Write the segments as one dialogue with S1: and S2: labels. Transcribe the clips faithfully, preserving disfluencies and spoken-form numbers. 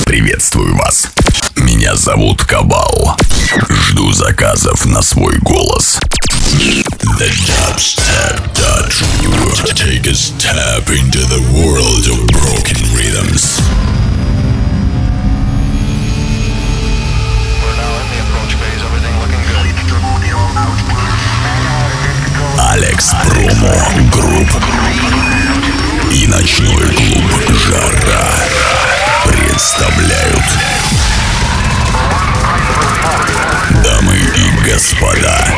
S1: Приветствую вас. Меня зовут Кабал. Жду заказов на свой голос. The Dubstep dot ru. Take a step into the world of broken rhythms. Алекс Промо Групп и ночной клуб Жара представляют. Дамы и господа,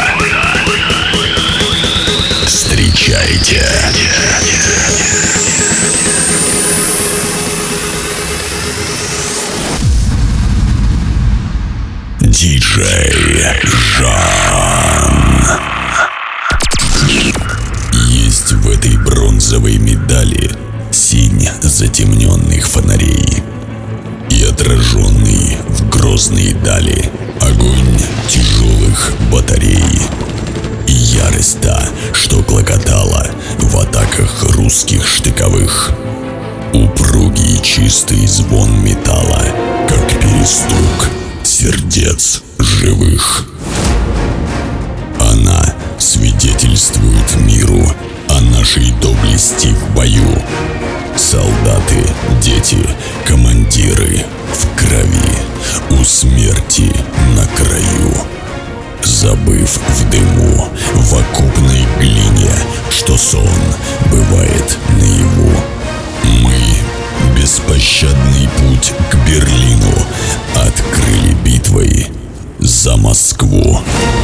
S1: встречайте диджей Жан. Есть в этой бронзовой медали синь затемненных фонарей и отраженный в грозные дали огонь тяжелых батарей. И ярость та, что клокотала в атаках русских штыковых. Упругий чистый звон металла, как перестук сердец живых. Она свидетельствует миру о нашей доблести в бою. Солдаты, дети, командиры в крови, у смерти на краю. Забыв в дыму, в окопной глине, что сон бывает наяву, мы беспощадный путь к Берлину открыли битвой за Москву.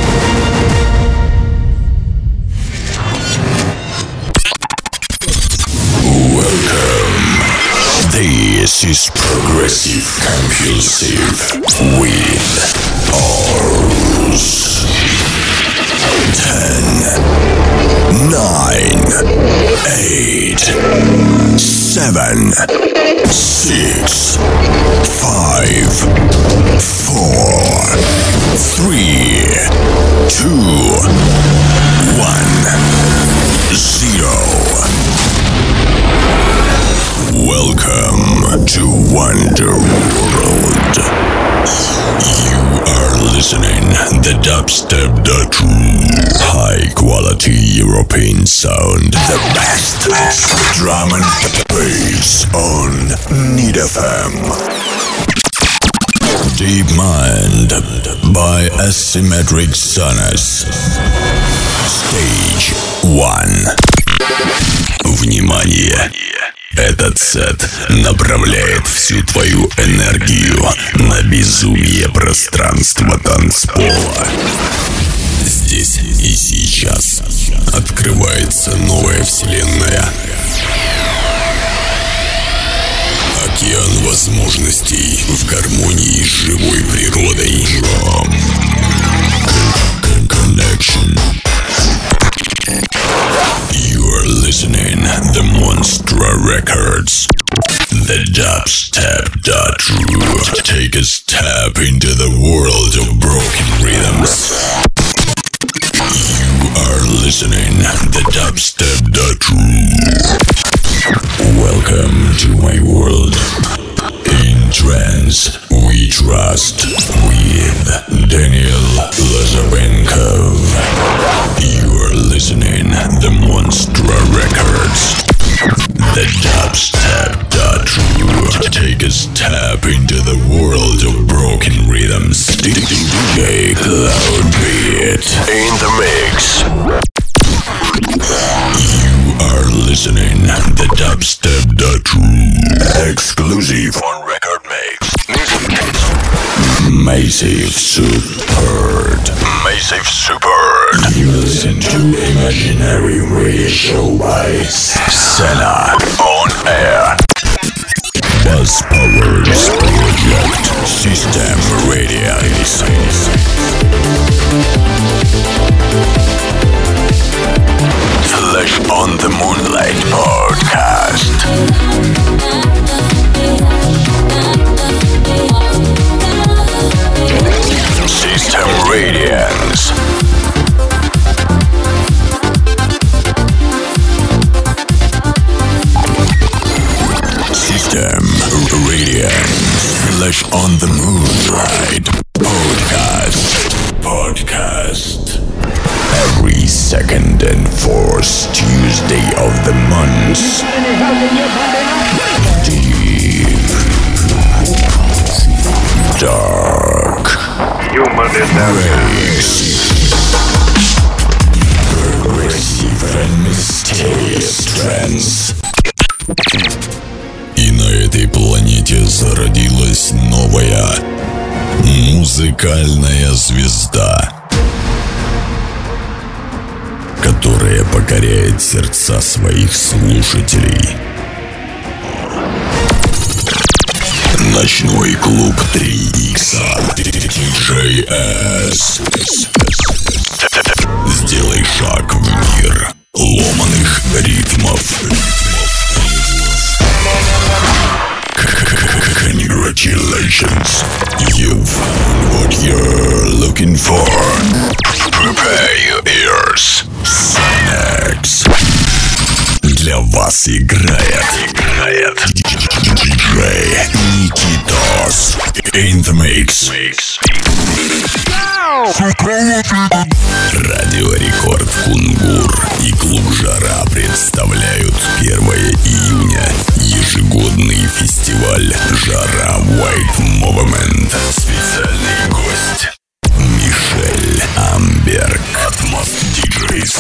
S1: This is Progressive Compulsive with Ours. Ten, nine, eight, seven, six, five, four, three, two, one, zero. Welcome to Wonder World. You are listening the Dubstep dot ru. High quality European sound. The best drum and bass on Need F M. Deep Mind by Asymmetric Sonus. Stage one. Внимание! Этот сет направляет всю твою энергию на безумие пространства танцпола. Здесь и сейчас открывается новая вселенная. Океан возможностей в гармонии с живой природой. Connection. You are listening the Monstra Records. The Dubstep dot ru. Take a step into the world of broken rhythms. You are listening the Dubstep dot ru. Welcome to my world. In trance we trust with Daniel Lazarenko. You are listening the Monstra Records. The Dubstep dot ru. Take a step into the world of broken rhythms. D J Cloudbeat in the mix. You are listening the Dubstep dot ru. Exclusive on Record Mix. Massive Support. Massive Support. You listen to Imaginary Radio Show by Senna on air. Buzz Powers Project System Radiance. Flash on the Moonlight Podcast. System Radiance. System Radiance. Flash on the Moonlight Podcast. Podcast. Every second and fourth Tuesday of the month. Deep. Dark. Breaks. Progressive and mysterious trends. И на этой планете зародилась новая музыкальная звезда, которая покоряет сердца своих слушателей. Ночной клуб три икс ди джей эс. Сделай шаг в мир ломаных ритмов. Congratulations, you found what you're looking for. Prepare your ears. Sonex. Для вас играет, играет диджей Никитос in the mix. Радио Рекорд Кунгур и Клуб Жара представляют первое июня ежегодный фестиваль Жара White Movement. Специальный гость Мишель Амберг от Mask ди джейс.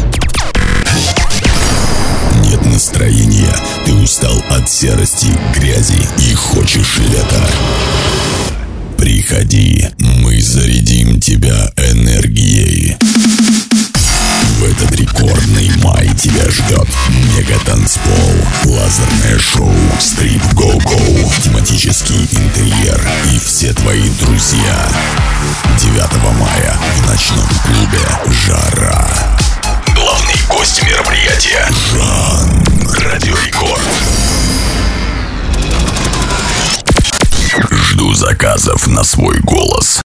S1: Нет настроения, ты устал от серости, грязи и хочешь лета. Приходи, мы зарядим тебя энергией. В этот рекордный май тебя ждет мега-танцпол, лазерное шоу, стрип-го-го, тематический интерьер и все твои друзья. девятого мая в ночном клубе «Жара». Главный гость мероприятия — Жан. Радио Рекорд. Жду заказов на свой голос.